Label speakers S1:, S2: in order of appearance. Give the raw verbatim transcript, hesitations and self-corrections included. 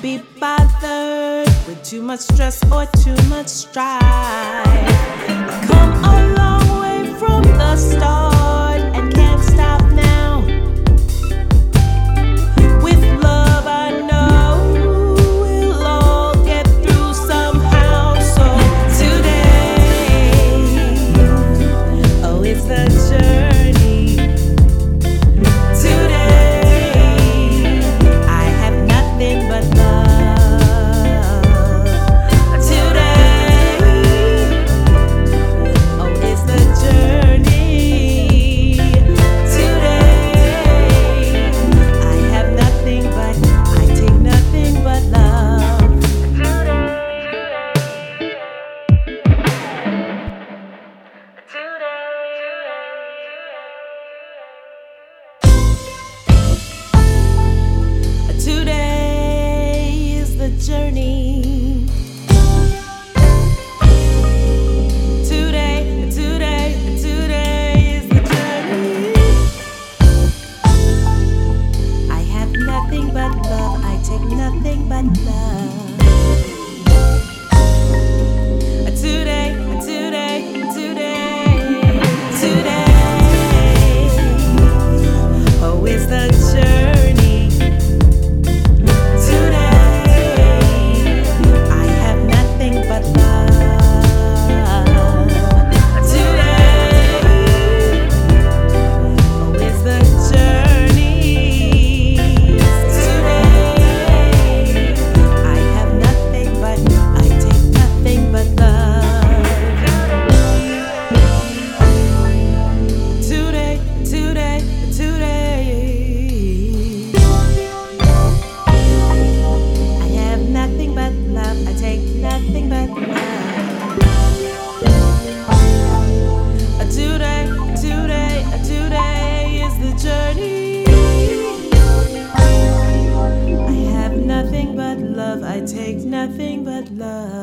S1: be bothered with too much stress or too much strife. I've come a long way from the start and can't stop now. With love, I know we'll all get through somehow. So today, oh, it's the journey. Today, I have nothing but love. Today, oh, it's the journey. Today, I have nothing but, I take nothing but love. Today is the journey. Today, today, today is the journey. I have nothing but love. I take nothing but love. Today, today, today, today. Oh, it's the journey. Nothing but love. Today, today, today is the journey. I have nothing but love. I take nothing but love.